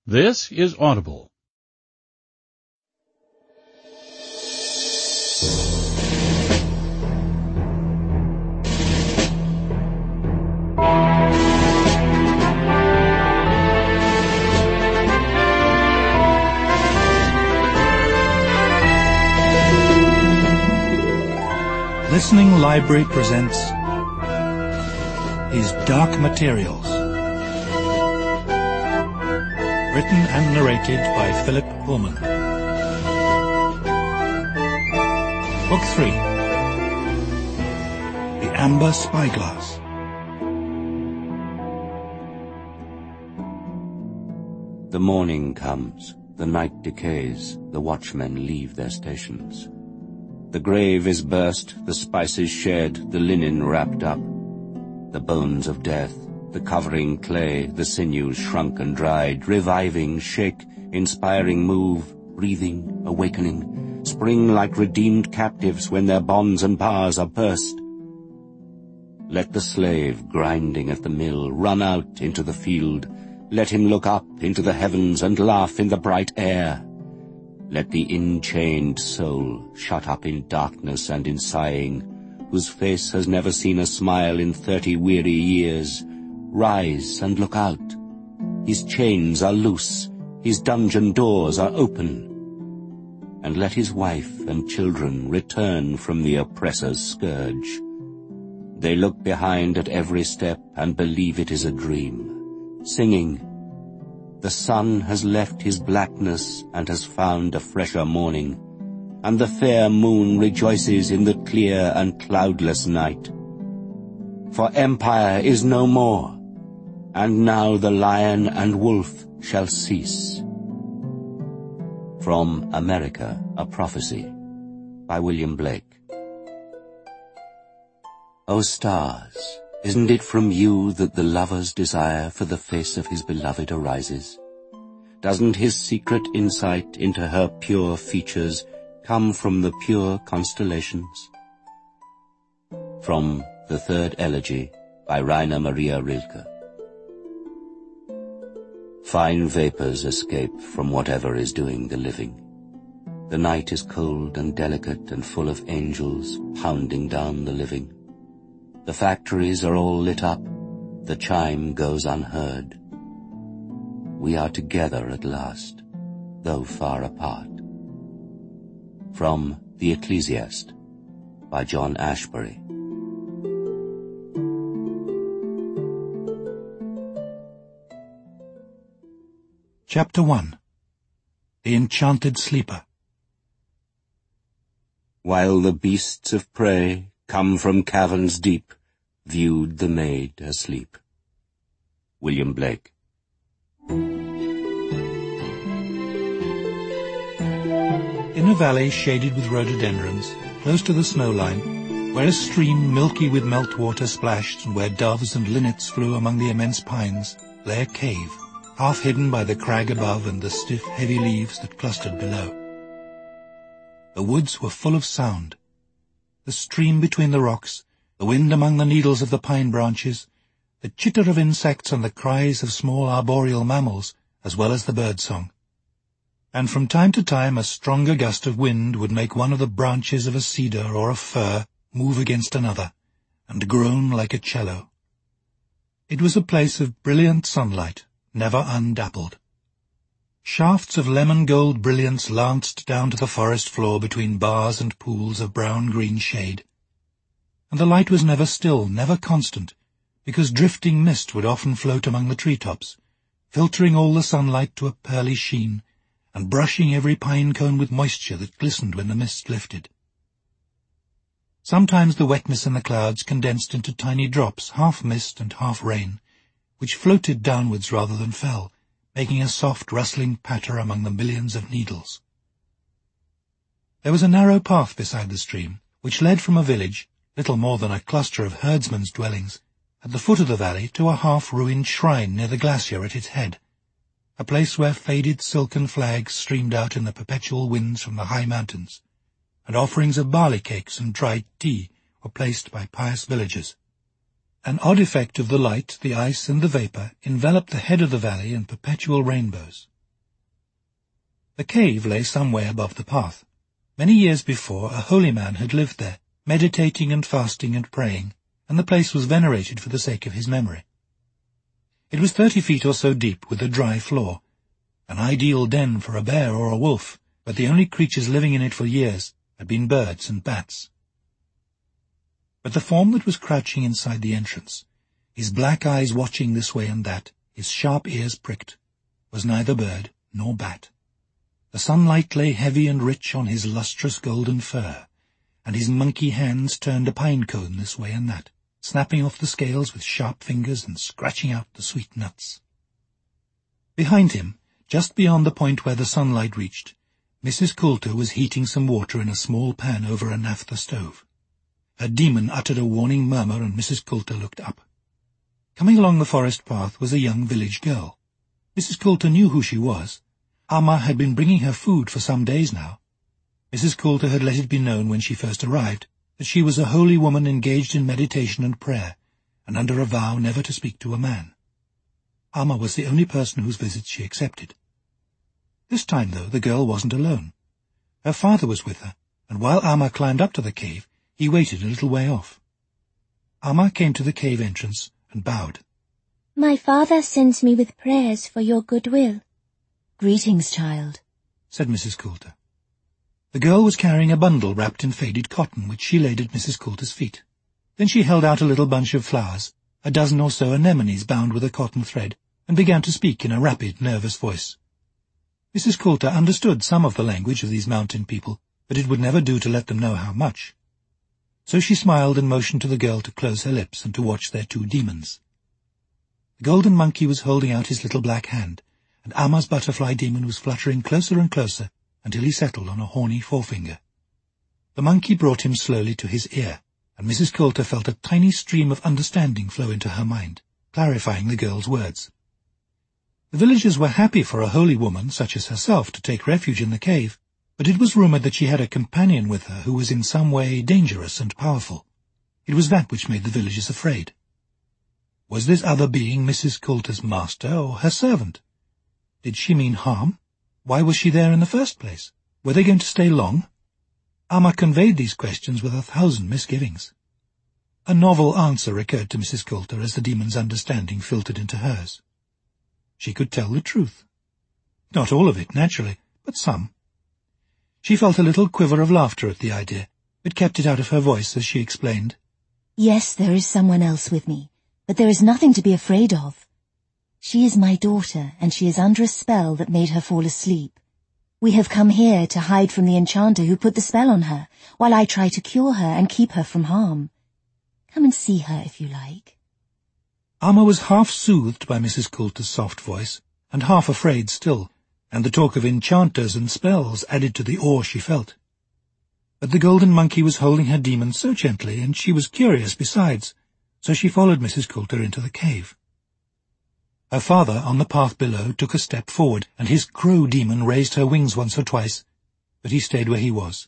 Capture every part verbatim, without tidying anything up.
This is Audible. Listening Library presents His Dark Materials. Written and narrated by Philip Pullman. Book three. The Amber Spyglass. The morning comes, the night decays, the watchmen leave their stations. The grave is burst, the spices shed, the linen wrapped up. The bones of death, the covering clay, the sinews shrunk and dried, reviving, shake, inspiring, move, breathing, awakening, spring like redeemed captives when their bonds and bars are burst. Let the slave grinding at the mill run out into the field. Let him look up into the heavens and laugh in the bright air. Let the enchained soul, shut up in darkness and in sighing, whose face has never seen a smile in thirty weary years, rise and look out. His chains are loose, his dungeon doors are open. And let his wife and children return from the oppressor's scourge. They look behind at every step and believe it is a dream, singing, "The sun has left his blackness and has found a fresher morning, and the fair moon rejoices in the clear and cloudless night. For empire is no more, and now the lion and wolf shall cease." From America, A Prophecy, by William Blake. O stars, isn't it from you that the lover's desire for the face of his beloved arises? Doesn't his secret insight into her pure features come from the pure constellations? From The Third Elegy, by Rainer Maria Rilke. Fine vapors escape from whatever is doing the living. The night is cold and delicate and full of angels pounding down the living. The factories are all lit up, the chime goes unheard. We are together at last, though far apart. From The Ecclesiast, by John Ashbery. Chapter one. The Enchanted Sleeper. While the beasts of prey, come from caverns deep, viewed the maid asleep. William Blake. In a valley shaded with rhododendrons, close to the snow line, where a stream milky with meltwater splashed and where doves and linnets flew among the immense pines, lay a cave, half hidden by the crag above and the stiff, heavy leaves that clustered below. The woods were full of sound. The stream between the rocks, the wind among the needles of the pine branches, the chitter of insects and the cries of small arboreal mammals, as well as the bird-song. And from time to time a stronger gust of wind would make one of the branches of a cedar or a fir move against another, and groan like a cello. It was a place of brilliant sunlight, never undappled. Shafts of lemon-gold brilliance lanced down to the forest floor between bars and pools of brown-green shade. And the light was never still, never constant, because drifting mist would often float among the treetops, filtering all the sunlight to a pearly sheen, and brushing every pine-cone with moisture that glistened when the mist lifted. Sometimes the wetness in the clouds condensed into tiny drops, half mist and half rain, which floated downwards rather than fell, making a soft rustling patter among the millions of needles. There was a narrow path beside the stream, which led from a village, little more than a cluster of herdsmen's dwellings, at the foot of the valley to a half-ruined shrine near the glacier at its head, a place where faded silken flags streamed out in the perpetual winds from the high mountains, and offerings of barley cakes and dried tea were placed by pious villagers. An odd effect of the light, the ice, and the vapour enveloped the head of the valley in perpetual rainbows, The cave lay some way above the path. Many years before, a holy man had lived there, meditating and fasting and praying, and the place was venerated for the sake of his memory. It was thirty feet or so deep, with a dry floor, an ideal den for a bear or a wolf, but the only creatures living in it for years had been birds and bats. But the form that was crouching inside the entrance, his black eyes watching this way and that, his sharp ears pricked, was neither bird nor bat. The sunlight lay heavy and rich on his lustrous golden fur, and his monkey hands turned a pine cone this way and that, snapping off the scales with sharp fingers and scratching out the sweet nuts. Behind him, just beyond the point where the sunlight reached, Missus Coulter was heating some water in a small pan over a naphtha stove. Her demon uttered a warning murmur, and Missus Coulter looked up. Coming along the forest path was a young village girl. Missus Coulter knew who she was. Amma had been bringing her food for some days now. Missus Coulter had let it be known when she first arrived that she was a holy woman engaged in meditation and prayer, and under a vow never to speak to a man. Amma was the only person whose visits she accepted. This time, though, the girl wasn't alone. Her father was with her, and while Amma climbed up to the cave, he waited a little way off. Amma came to the cave entrance and bowed. "My father sends me with prayers for your goodwill." "Greetings, child," said Missus Coulter. The girl was carrying a bundle wrapped in faded cotton, which she laid at Missus Coulter's feet. Then she held out a little bunch of flowers, a dozen or so anemones bound with a cotton thread, and began to speak in a rapid, nervous voice. Missus Coulter understood some of the language of these mountain people, but it would never do to let them know how much. So she smiled and motioned to the girl to close her lips and to watch their two demons. The golden monkey was holding out his little black hand, and Amma's butterfly demon was fluttering closer and closer until he settled on a horny forefinger. The monkey brought him slowly to his ear, and Missus Coulter felt a tiny stream of understanding flow into her mind, clarifying the girl's words. The villagers were happy for a holy woman such as herself to take refuge in the cave, but it was rumoured that she had a companion with her who was in some way dangerous and powerful. It was that which made the villagers afraid. Was this other being Missus Coulter's master or her servant? Did she mean harm? Why was she there in the first place? Were they going to stay long? Amma conveyed these questions with a thousand misgivings. A novel answer occurred to Missus Coulter as the demon's understanding filtered into hers. She could tell the truth. Not all of it, naturally, but some. She felt a little quiver of laughter at the idea, but kept it out of her voice as she explained. "Yes, there is someone else with me, but there is nothing to be afraid of. She is my daughter, and she is under a spell that made her fall asleep. We have come here to hide from the enchanter who put the spell on her, while I try to cure her and keep her from harm. Come and see her if you like." Amma was half soothed by Missus Coulter's soft voice, and half afraid still, and the talk of enchanters and spells added to the awe she felt. But the golden monkey was holding her demon so gently, and she was curious besides, so she followed Missus Coulter into the cave. Her father, on the path below, took a step forward, and his crow demon raised her wings once or twice, but he stayed where he was.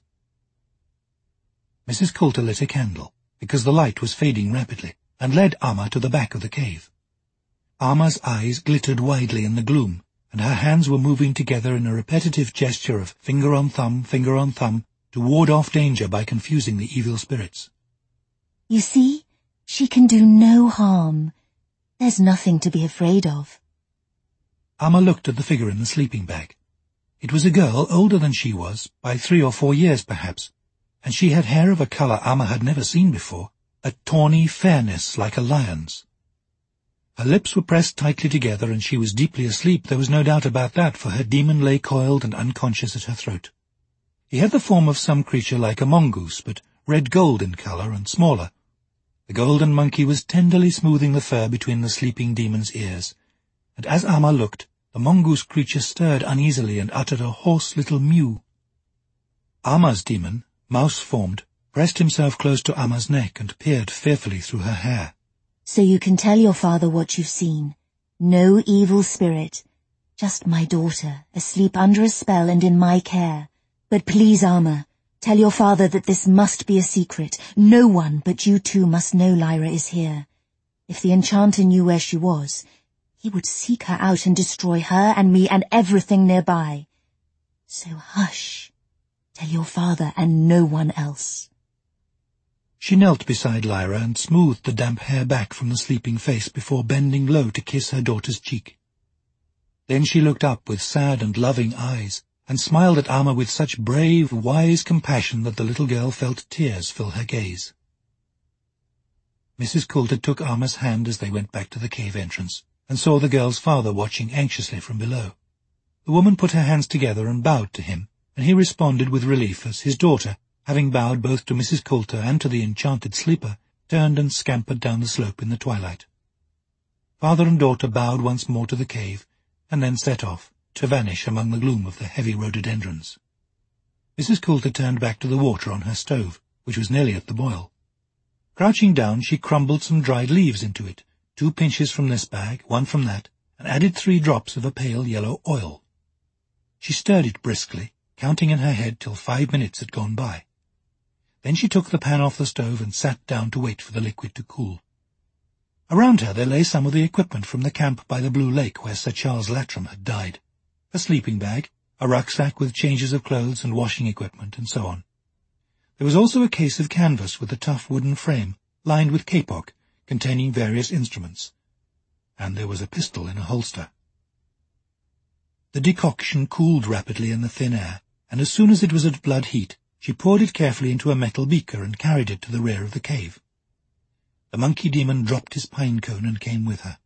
Missus Coulter lit a candle, because the light was fading rapidly, and led Amma to the back of the cave. Amma's eyes glittered widely in the gloom, and her hands were moving together in a repetitive gesture of finger on thumb, finger on thumb, to ward off danger by confusing the evil spirits. "You see, she can do no harm. There's nothing to be afraid of." Amma looked at the figure in the sleeping bag. It was a girl older than she was, by three or four years perhaps, and she had hair of a colour Amma had never seen before, a tawny fairness like a lion's. Her lips were pressed tightly together, and she was deeply asleep, there was no doubt about that, for her demon lay coiled and unconscious at her throat. He had the form of some creature like a mongoose, but red-gold in colour and smaller. The golden monkey was tenderly smoothing the fur between the sleeping demon's ears, and as Amma looked, the mongoose creature stirred uneasily and uttered a hoarse little mew. Amma's demon, mouse-formed, pressed himself close to Amma's neck and peered fearfully through her hair. "So you can tell your father what you've seen. No evil spirit. Just my daughter, asleep under a spell and in my care. But please, Amma, tell your father that this must be a secret. No one but you two must know Lyra is here. If the enchanter knew where she was, he would seek her out and destroy her and me and everything nearby. So hush. Tell your father and no one else. She knelt beside Lyra and smoothed the damp hair back from the sleeping face before bending low to kiss her daughter's cheek. Then she looked up with sad and loving eyes, and smiled at Amma with such brave, wise compassion that the little girl felt tears fill her gaze. Missus Coulter took Amma's hand as they went back to the cave entrance, and saw the girl's father watching anxiously from below. The woman put her hands together and bowed to him, and he responded with relief as his daughter, having bowed both to Missus Coulter and to the enchanted sleeper, turned and scampered down the slope in the twilight. Father and daughter bowed once more to the cave, and then set off, to vanish among the gloom of the heavy rhododendrons. Missus Coulter turned back to the water on her stove, which was nearly at the boil. Crouching down, she crumbled some dried leaves into it, two pinches from this bag, one from that, and added three drops of a pale yellow oil. She stirred it briskly, counting in her head till five minutes had gone by. Then she took the pan off the stove and sat down to wait for the liquid to cool. Around her there lay some of the equipment from the camp by the Blue Lake where Sir Charles Lattram had died. A sleeping bag, a rucksack with changes of clothes and washing equipment, and so on. There was also a case of canvas with a tough wooden frame, lined with kapok, containing various instruments. And there was a pistol in a holster. The decoction cooled rapidly in the thin air, and as soon as it was at blood heat, she poured it carefully into a metal beaker and carried it to the rear of the cave. The monkey demon dropped his pine cone and came with her.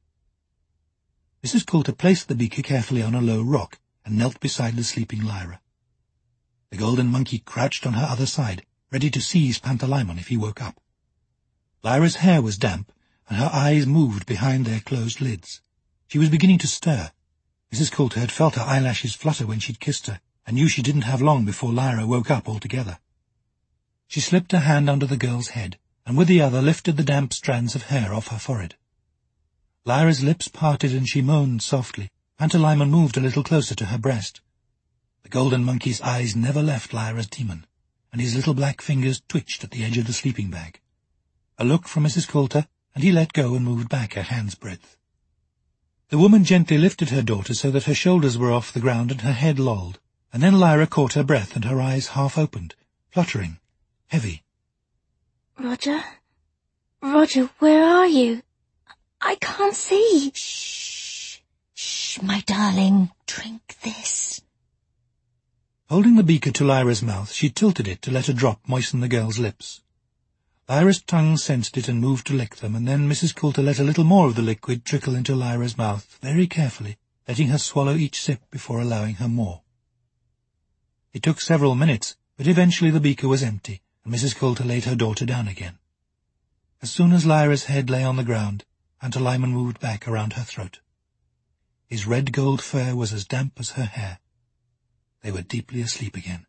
Missus Coulter placed the beaker carefully on a low rock and knelt beside the sleeping Lyra. The golden monkey crouched on her other side, ready to seize Pantalaimon if he woke up. Lyra's hair was damp, and her eyes moved behind their closed lids. She was beginning to stir. Missus Coulter had felt her eyelashes flutter when she'd kissed her, and knew she didn't have long before Lyra woke up altogether. She slipped a hand under the girl's head, and with the other lifted the damp strands of hair off her forehead. Lyra's lips parted and she moaned softly. Pantalaimon moved a little closer to her breast. The golden monkey's eyes never left Lyra's demon, and his little black fingers twitched at the edge of the sleeping bag. A look from Missus Coulter, and he let go and moved back a hand's breadth. The woman gently lifted her daughter so that her shoulders were off the ground and her head lolled, and then Lyra caught her breath and her eyes half opened, fluttering, heavy. Roger? Roger, where are you? I can't see. Shh, shh, my darling, drink this. Holding the beaker to Lyra's mouth, she tilted it to let a drop moisten the girl's lips. Lyra's tongue sensed it and moved to lick them, and then Missus Coulter let a little more of the liquid trickle into Lyra's mouth, very carefully, letting her swallow each sip before allowing her more. It took several minutes, but eventually the beaker was empty, and Missus Coulter laid her daughter down again. As soon as Lyra's head lay on the ground, Pantalaimon moved back around her throat. His red-gold fur was as damp as her hair. They were deeply asleep again.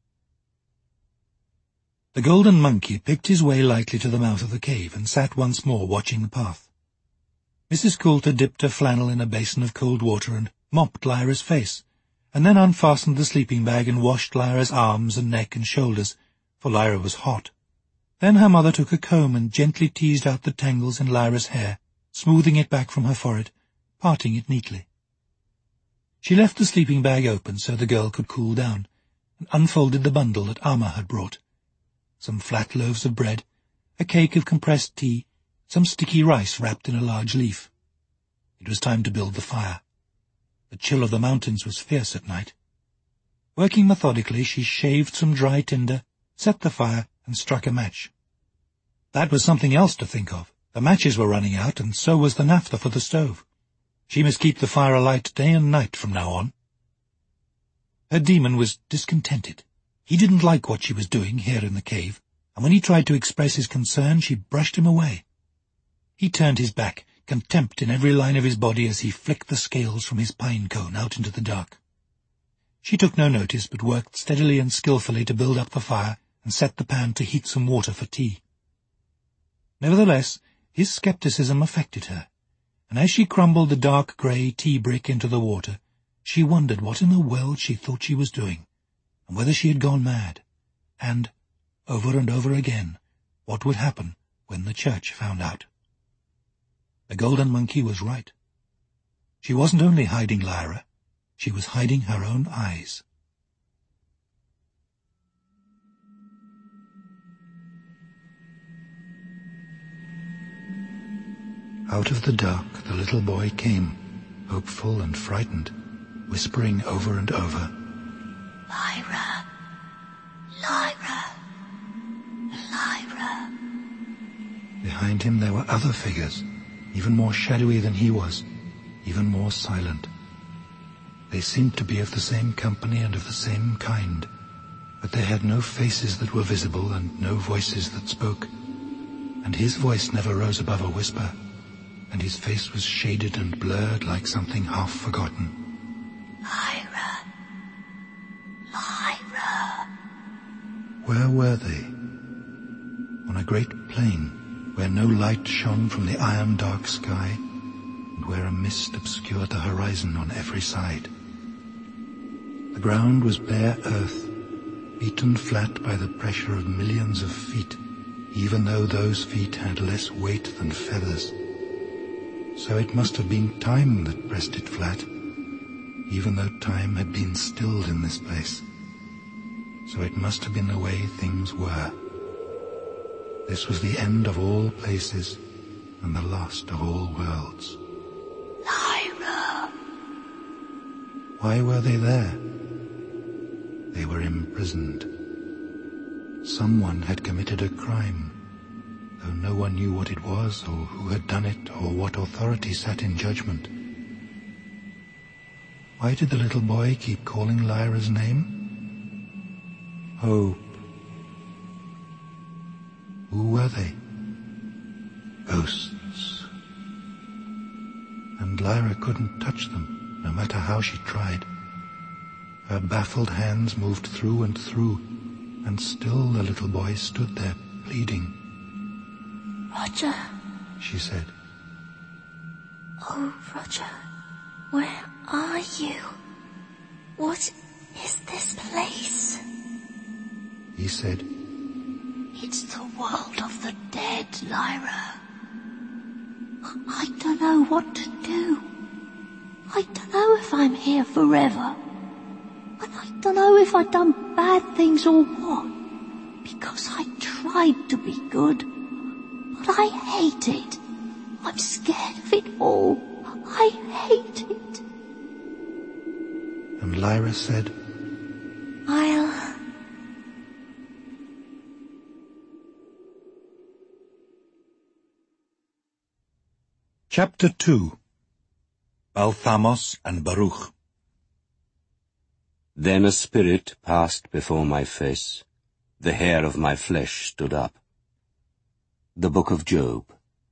The golden monkey picked his way lightly to the mouth of the cave and sat once more watching the path. Missus Coulter dipped her flannel in a basin of cold water and mopped Lyra's face, and then unfastened the sleeping bag and washed Lyra's arms and neck and shoulders, for Lyra was hot. Then her mother took a comb and gently teased out the tangles in Lyra's hair, smoothing it back from her forehead, parting it neatly. She left the sleeping bag open so the girl could cool down, and unfolded the bundle that Amma had brought. Some flat loaves of bread, a cake of compressed tea, some sticky rice wrapped in a large leaf. It was time to build the fire. The chill of the mountains was fierce at night. Working methodically, she shaved some dry tinder, set the fire, and struck a match. That was something else to think of. The matches were running out, and so was the naphtha for the stove. She must keep the fire alight day and night from now on. Her demon was discontented. He didn't like what she was doing here in the cave, and when he tried to express his concern, she brushed him away. He turned his back, contempt in every line of his body as he flicked the scales from his pine cone out into the dark. She took no notice, but worked steadily and skillfully to build up the fire and set the pan to heat some water for tea. Nevertheless, his scepticism affected her, and as she crumbled the dark grey tea brick into the water, she wondered what in the world she thought she was doing, and whether she had gone mad, and, over and over again, what would happen when the church found out. The golden monkey was right. She wasn't only hiding Lyra, she was hiding her own eyes. Out of the dark the little boy came, hopeful and frightened, whispering over and over, Lyra, Lyra, Lyra. Behind him there were other figures, even more shadowy than he was, even more silent. They seemed to be of the same company and of the same kind, but they had no faces that were visible and no voices that spoke. And his voice never rose above a whisper, and his face was shaded and blurred like something half forgotten. Lyra, Lyra. Where were they? On a great plain, where no light shone from the iron-dark sky, and where a mist obscured the horizon on every side. The ground was bare earth, beaten flat by the pressure of millions of feet, even though those feet had less weight than feathers. So it must have been time that pressed it flat, even though time had been stilled in this place. So it must have been the way things were. This was the end of all places and the last of all worlds. Lyra. Why were they there? They were imprisoned. Someone had committed a crime, though no one knew what it was or who had done it or what authority sat in judgment. Why did the little boy keep calling Lyra's name? Hope. Who were they? Ghosts. And Lyra couldn't touch them, no matter how she tried. Her baffled hands moved through and through, and still the little boy stood there, pleading. Roger. She said. Oh, Roger, where are you? What is this place? He said. It's the world of the dead, Lyra. I don't know what to do. I don't know if I'm here forever. And I don't know if I've done bad things or what. Because I tried to be good. But I hate it. I'm scared of it all. I hate it. And Lyra said, I'll... Chapter two. Balthamos and Baruch. Then a spirit passed before my face. The hair of my flesh stood up. The Book of Job.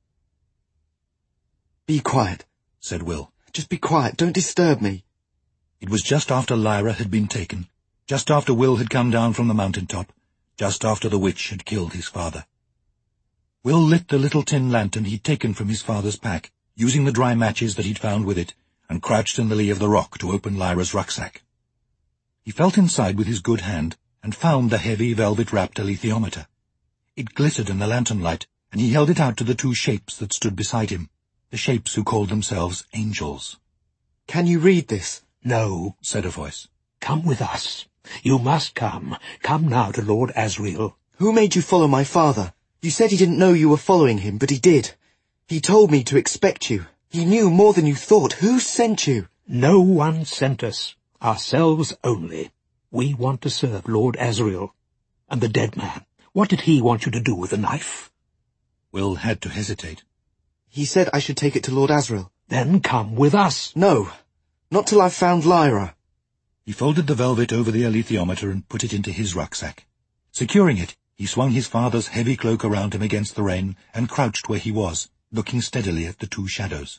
Be quiet, said Will. Just be quiet, don't disturb me. It was just after Lyra had been taken, just after Will had come down from the mountain-top, just after the witch had killed his father. Will lit the little tin lantern he'd taken from his father's pack, using the dry matches that he'd found with it, and crouched in the lee of the rock to open Lyra's rucksack. He felt inside with his good hand, and found the heavy velvet-wrapped alethiometer. It glittered in the lantern light, and he held it out to the two shapes that stood beside him, the shapes who called themselves angels. Can you read this? No, said a voice. Come with us. You must come. Come now to Lord Asriel. Who made you follow my father? You said he didn't know you were following him, but he did. He told me to expect you. He knew more than you thought. Who sent you? No one sent us. Ourselves only. We want to serve Lord Asriel. And the dead man. What did he want you to do with the knife? Will had to hesitate. He said I should take it to Lord Asriel. Then come with us. No, not till I've found Lyra. He folded the velvet over the alethiometer and put it into his rucksack. Securing it, he swung his father's heavy cloak around him against the rain and crouched where he was, looking steadily at the two shadows.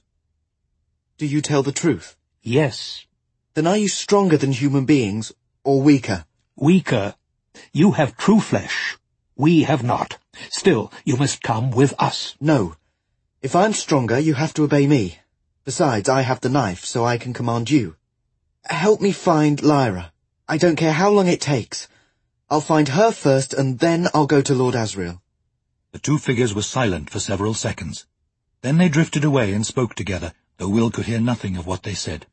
Do you tell the truth? Yes. Then are you stronger than human beings, or weaker? Weaker. You have true flesh. We have not. Still, you must come with us. No. If I'm stronger, you have to obey me. Besides, I have the knife, so I can command you. Help me find Lyra. I don't care how long it takes. I'll find her first, and then I'll go to Lord Asriel. The two figures were silent for several seconds. Then they drifted away and spoke together, though Will could hear nothing of what they said.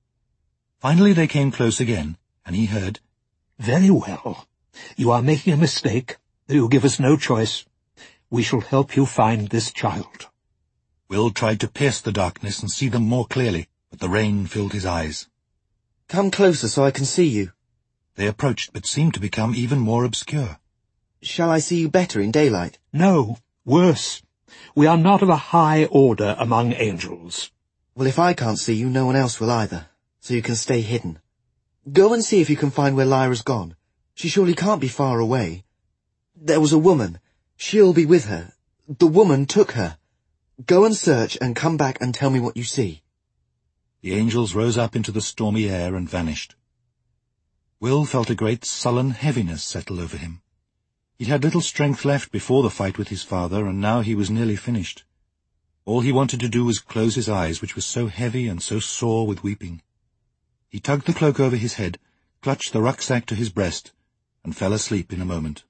Finally they came close again, and he heard, Very well. You are making a mistake. You give us no choice. We shall help you find this child. Will tried to pierce the darkness and see them more clearly, but the rain filled his eyes. Come closer so I can see you. They approached, but seemed to become even more obscure. Shall I see you better in daylight? No, worse. We are not of a high order among angels. Well, if I can't see you, no one else will either, so you can stay hidden. Go and see if you can find where Lyra's gone. She surely can't be far away. There was a woman. She'll be with her. The woman took her. Go and search and come back and tell me what you see. The angels rose up into the stormy air and vanished. Will felt a great sullen heaviness settle over him. He'd had little strength left before the fight with his father, and now he was nearly finished. All he wanted to do was close his eyes, which were so heavy and so sore with weeping. He tugged the cloak over his head, clutched the rucksack to his breast, and fell asleep in a moment.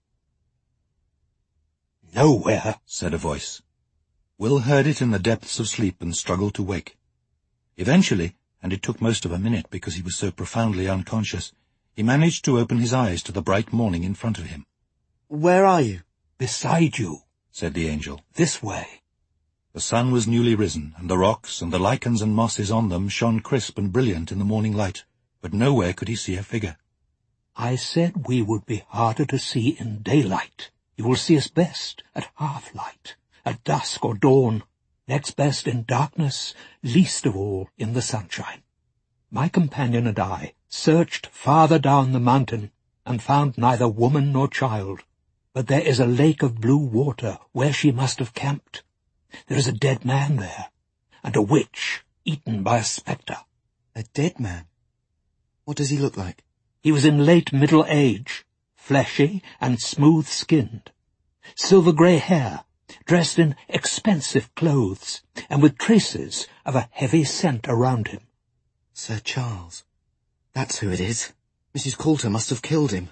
"Nowhere," said a voice. Will heard it in the depths of sleep and struggled to wake. Eventually, and it took most of a minute because he was so profoundly unconscious, he managed to open his eyes to the bright morning in front of him. Where are you? "Beside you," said the angel. "This way." The sun was newly risen, and the rocks and the lichens and mosses on them shone crisp and brilliant in the morning light, but nowhere could he see a figure. "I said we would be harder to see in daylight. You will see us best at half-light, at dusk or dawn, next best in darkness, least of all in the sunshine. My companion and I searched farther down the mountain, and found neither woman nor child, but there is a lake of blue water where she must have camped. There is a dead man there, and a witch eaten by a spectre." A dead man? What does he look like? He was in late middle age, fleshy and smooth-skinned, silver-grey hair, dressed in expensive clothes, and with traces of a heavy scent around him. Sir Charles. That's who it is. Missus Coulter must have killed him.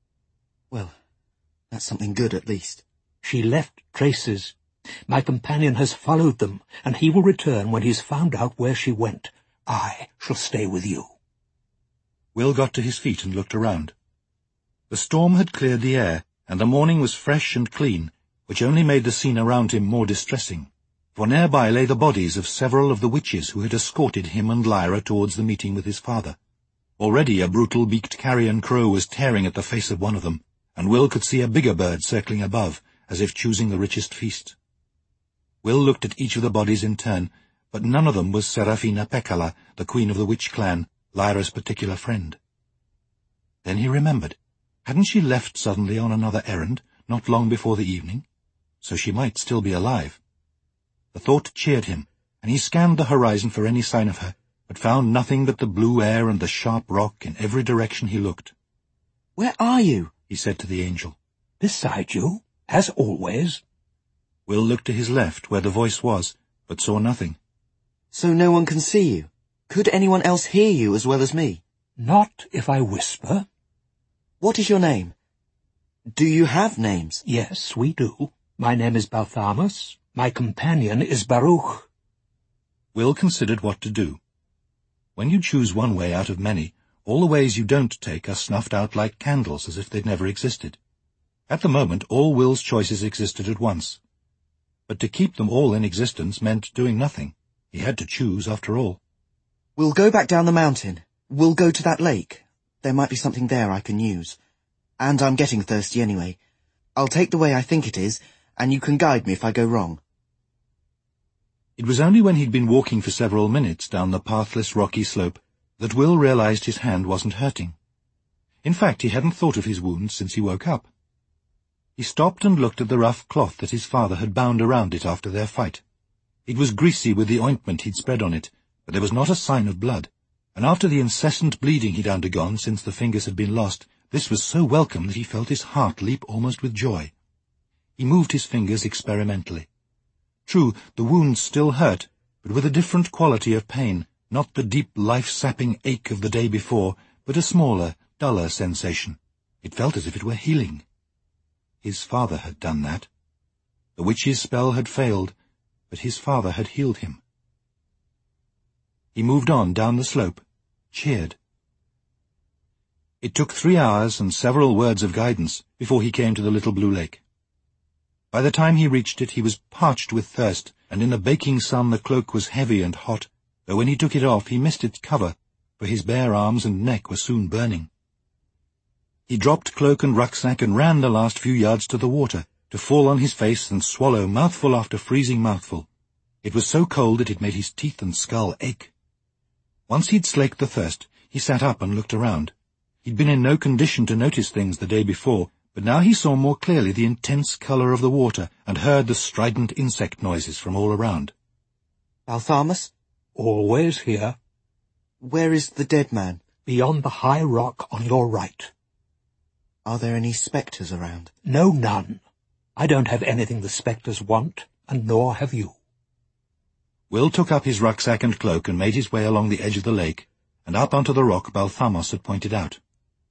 Well, that's something good at least. She left traces. My companion has followed them, and he will return when he's found out where she went. I shall stay with you. Will got to his feet and looked around. The storm had cleared the air, and the morning was fresh and clean, which only made the scene around him more distressing, for nearby lay the bodies of several of the witches who had escorted him and Lyra towards the meeting with his father. Already a brutal beaked carrion crow was tearing at the face of one of them, and Will could see a bigger bird circling above, as if choosing the richest feast. Will looked at each of the bodies in turn, but none of them was Serafina Pekkala, the queen of the witch clan, Lyra's particular friend. Then he remembered. Hadn't she left suddenly on another errand, not long before the evening? So she might still be alive. The thought cheered him, and he scanned the horizon for any sign of her, but found nothing but the blue air and the sharp rock in every direction he looked. "Where are you?" he said to the angel. "Beside you, as always." Will looked to his left, where the voice was, but saw nothing. "So no one can see you? Could anyone else hear you as well as me?" "Not if I whisper." "What is your name? Do you have names?" "Yes, we do. My name is Balthamus. My companion is Baruch." Will considered what to do. When you choose one way out of many, all the ways you don't take are snuffed out like candles as if they'd never existed. At the moment, all Will's choices existed at once. But to keep them all in existence meant doing nothing. He had to choose, after all. "We'll go back down the mountain. We'll go to that lake. There might be something there I can use. And I'm getting thirsty anyway. I'll take the way I think it is, and you can guide me if I go wrong." It was only when he'd been walking for several minutes down the pathless rocky slope that Will realized his hand wasn't hurting. In fact, he hadn't thought of his wound since he woke up. He stopped and looked at the rough cloth that his father had bound around it after their fight. It was greasy with the ointment he'd spread on it, but there was not a sign of blood, and after the incessant bleeding he'd undergone since the fingers had been lost, this was so welcome that he felt his heart leap almost with joy. He moved his fingers experimentally. True, the wound still hurt, but with a different quality of pain, not the deep life-sapping ache of the day before, but a smaller, duller sensation. It felt as if it were healing. His father had done that. The witch's spell had failed, but his father had healed him. He moved on down the slope, cheered. It took three hours and several words of guidance before he came to the little blue lake. By the time he reached it, he was parched with thirst, and in the baking sun the cloak was heavy and hot, though when he took it off he missed its cover, for his bare arms and neck were soon burning. He dropped cloak and rucksack and ran the last few yards to the water, to fall on his face and swallow mouthful after freezing mouthful. It was so cold that it made his teeth and skull ache. Once he'd slaked the thirst, he sat up and looked around. He'd been in no condition to notice things the day before, but now he saw more clearly the intense colour of the water and heard the strident insect noises from all around. Balthamus? Always here. Where is the dead man? Beyond the high rock on your right. Are there any spectres around? No, none. I don't have anything the spectres want, and nor have you. Will took up his rucksack and cloak and made his way along the edge of the lake, and up onto the rock Balthamos had pointed out.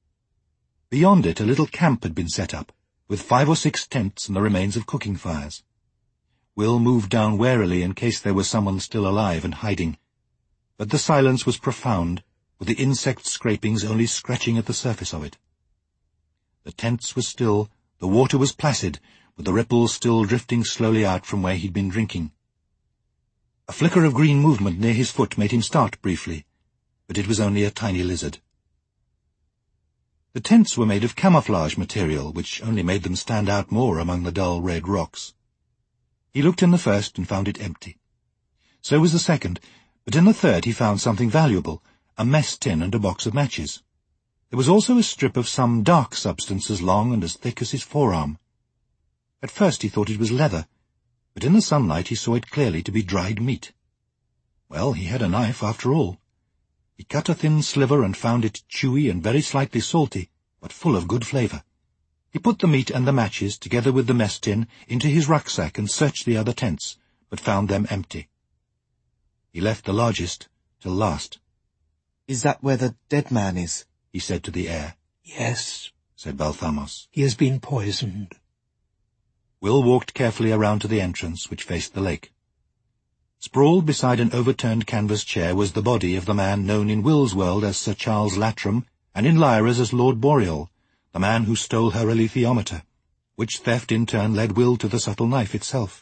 Beyond it a little camp had been set up, with five or six tents and the remains of cooking fires. Will moved down warily in case there was someone still alive and hiding, but the silence was profound, with the insect scrapings only scratching at the surface of it. The tents were still, the water was placid, with the ripples still drifting slowly out from where he'd been drinking. A flicker of green movement near his foot made him start briefly, but it was only a tiny lizard. The tents were made of camouflage material, which only made them stand out more among the dull red rocks. He looked in the first and found it empty. So was the second, but in the third he found something valuable, a mess tin and a box of matches. There was also a strip of some dark substance as long and as thick as his forearm. At first he thought it was leather, but in the sunlight he saw it clearly to be dried meat. Well, he had a knife after all. He cut a thin sliver and found it chewy and very slightly salty, but full of good flavour. He put the meat and the matches, together with the mess tin, into his rucksack and searched the other tents, but found them empty. He left the largest till last. Is that where the dead man is? He said to the air. Yes, said Balthamos. He has been poisoned. Will walked carefully around to the entrance, which faced the lake. Sprawled beside an overturned canvas chair was the body of the man known in Will's world as Sir Charles Latram, and in Lyra's as Lord Boreal, the man who stole her alethiometer, which theft in turn led Will to the subtle knife itself.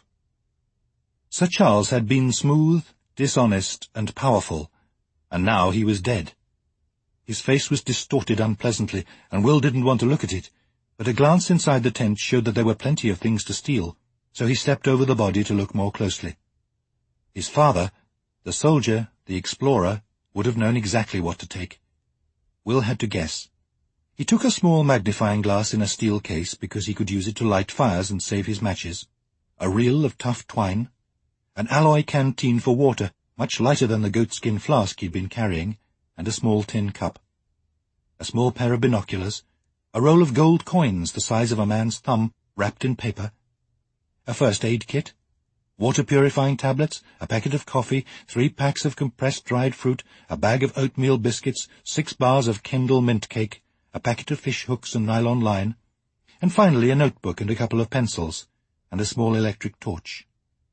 Sir Charles had been smooth, dishonest, and powerful, and now he was dead. His face was distorted unpleasantly, and Will didn't want to look at it, but a glance inside the tent showed that there were plenty of things to steal, so he stepped over the body to look more closely. His father, the soldier, the explorer, would have known exactly what to take. Will had to guess. He took a small magnifying glass in a steel case because he could use it to light fires and save his matches, a reel of tough twine, an alloy canteen for water, much lighter than the goatskin flask he'd been carrying, and a small tin cup. A small pair of binoculars, a roll of gold coins the size of a man's thumb, wrapped in paper, a first aid kit, water-purifying tablets, a packet of coffee, three packs of compressed dried fruit, a bag of oatmeal biscuits, six bars of Kendal mint cake, a packet of fish hooks and nylon line, and finally a notebook and a couple of pencils, and a small electric torch.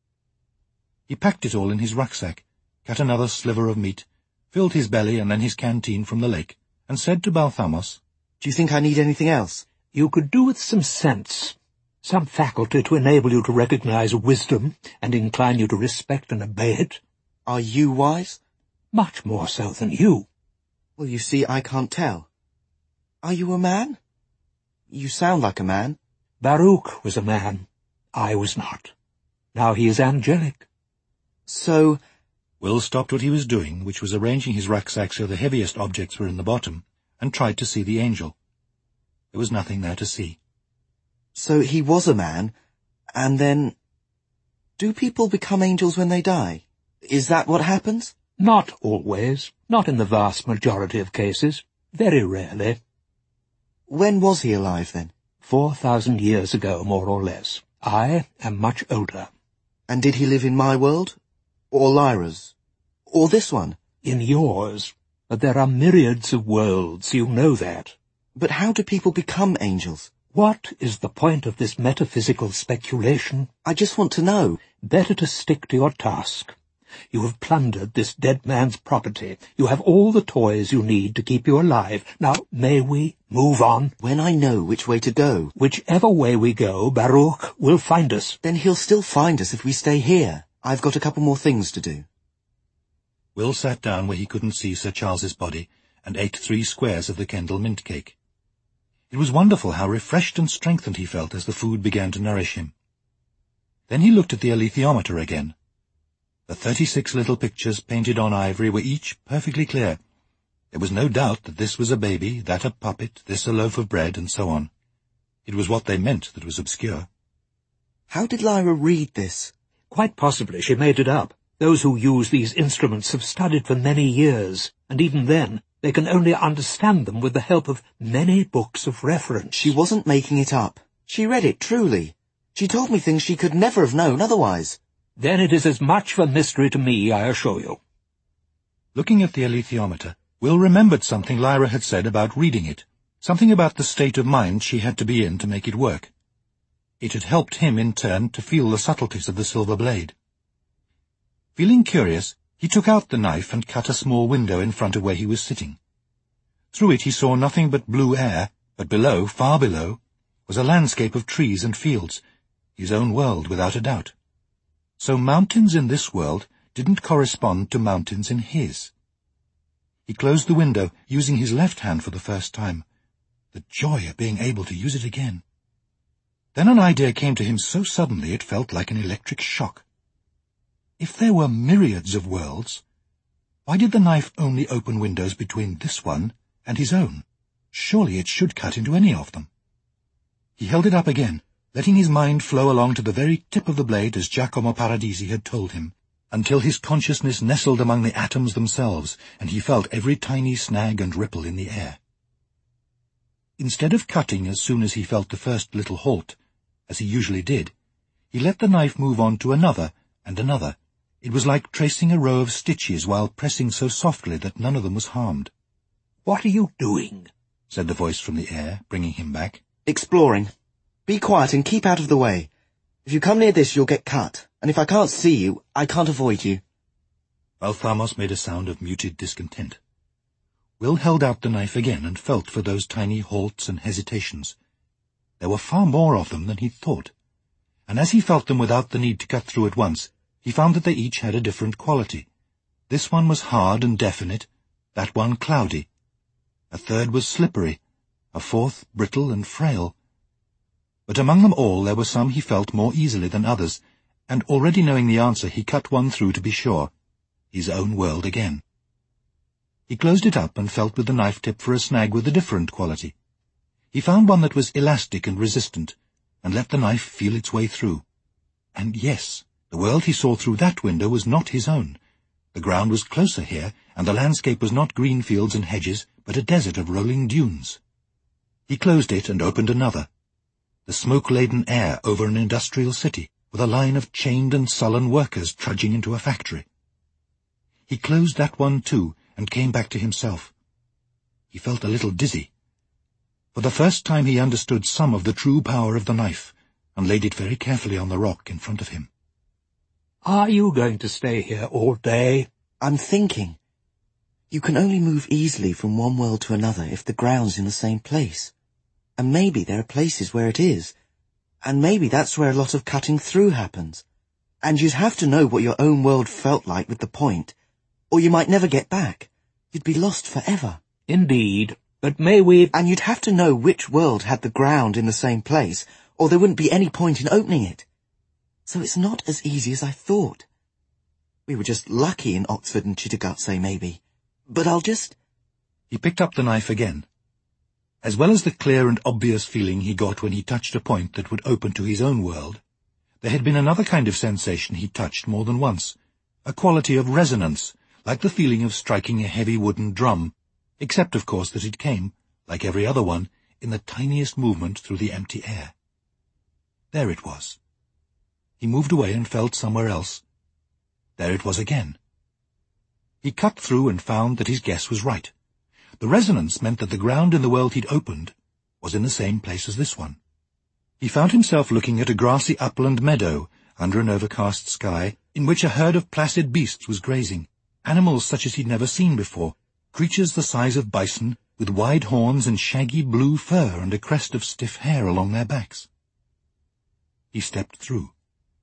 He packed it all in his rucksack, cut another sliver of meat, filled his belly and then his canteen from the lake, and said to Balthamos, "Do you think I need anything else?" You could do with some sense, some faculty to enable you to recognize wisdom and incline you to respect and obey it. Are you wise? Much more so than you. Well, you see, I can't tell. Are you a man? You sound like a man. Baruch was a man. I was not. Now he is angelic. So... Will stopped what he was doing, which was arranging his rucksack so the heaviest objects were in the bottom, and tried to see the angel. There was nothing there to see. So he was a man, and then... Do people become angels when they die? Is that what happens? Not always. Not in the vast majority of cases. Very rarely. When was he alive, then? Four thousand years ago, more or less. I am much older. And did he live in my world? Or Lyra's? Or this one? In yours. But there are myriads of worlds, you know that. But how do people become angels? What is the point of this metaphysical speculation? I just want to know. Better to stick to your task. You have plundered this dead man's property. You have all the toys you need to keep you alive. Now, may we move on? When I know which way to go. Whichever way we go, Baruch will find us. Then he'll still find us if we stay here. I've got a couple more things to do. Will sat down where he couldn't see Sir Charles's body and ate three squares of the Kendal mint cake. It was wonderful how refreshed and strengthened he felt as the food began to nourish him. Then he looked at the alethiometer again. The thirty-six little pictures painted on ivory were each perfectly clear. There was no doubt that this was a baby, that a puppet, this a loaf of bread, and so on. It was what they meant that was obscure. How did Lyra read this? Quite possibly she made it up. Those who use these instruments have studied for many years, and even then they can only understand them with the help of many books of reference. She wasn't making it up. She read it truly. She told me things she could never have known otherwise. Then it is as much of a mystery to me, I assure you. Looking at the alethiometer, Will remembered something Lyra had said about reading it, something about the state of mind she had to be in to make it work. It had helped him, in turn, to feel the subtleties of the silver blade. Feeling curious, he took out the knife and cut a small window in front of where he was sitting. Through it he saw nothing but blue air, but below, far below, was a landscape of trees and fields, his own world without a doubt. So mountains in this world didn't correspond to mountains in his. He closed the window, using his left hand for the first time. The joy of being able to use it again. Then an idea came to him so suddenly it felt like an electric shock. If there were myriads of worlds, why did the knife only open windows between this one and his own? Surely it should cut into any of them. He held it up again, letting his mind flow along to the very tip of the blade as Giacomo Paradisi had told him, until his consciousness nestled among the atoms themselves, and he felt every tiny snag and ripple in the air. Instead of cutting as soon as he felt the first little halt, as he usually did, he let the knife move on to another and another. It was like tracing a row of stitches while pressing so softly that none of them was harmed. "What are you doing?" said the voice from the air, bringing him back. Exploring. Be quiet and keep out of the way. If you come near this, you'll get cut, and if I can't see you, I can't avoid you. Balthamos made a sound of muted discontent. Will held out the knife again and felt for those tiny halts and hesitations. There were far more of them than he'd thought, and as he felt them without the need to cut through at once, he found that they each had a different quality. This one was hard and definite, that one cloudy. A third was slippery, a fourth brittle and frail. But among them all there were some he felt more easily than others, and already knowing the answer he cut one through to be sure, his own world again. He closed it up and felt with the knife tip for a snag with a different quality. He found one that was elastic and resistant, and let the knife feel its way through. And yes, the world he saw through that window was not his own. The ground was closer here, and the landscape was not green fields and hedges, but a desert of rolling dunes. He closed it and opened another. The smoke-laden air over an industrial city, with a line of chained and sullen workers trudging into a factory. He closed that one too, and came back to himself. He felt a little dizzy. For the first time he understood some of the true power of the knife, and laid it very carefully on the rock in front of him. "Are you going to stay here all day?" I'm thinking. You can only move easily from one world to another if the ground's in the same place. And maybe there are places where it is. And maybe that's where a lot of cutting through happens. And you'd have to know what your own world felt like with the point, or you might never get back. You'd be lost forever. "Indeed. But may we—" And you'd have to know which world had the ground in the same place, or there wouldn't be any point in opening it. So it's not as easy as I thought. We were just lucky in Oxford and Chittagutse, maybe. But I'll just... He picked up the knife again. As well as the clear and obvious feeling he got when he touched a point that would open to his own world, there had been another kind of sensation he touched more than once, a quality of resonance, like the feeling of striking a heavy wooden drum, except, of course, that it came, like every other one, in the tiniest movement through the empty air. There it was. He moved away and felt somewhere else. There it was again. He cut through and found that his guess was right. The resonance meant that the ground in the world he'd opened was in the same place as this one. He found himself looking at a grassy upland meadow under an overcast sky, in which a herd of placid beasts was grazing, animals such as he'd never seen before, creatures the size of bison, with wide horns and shaggy blue fur and a crest of stiff hair along their backs. He stepped through.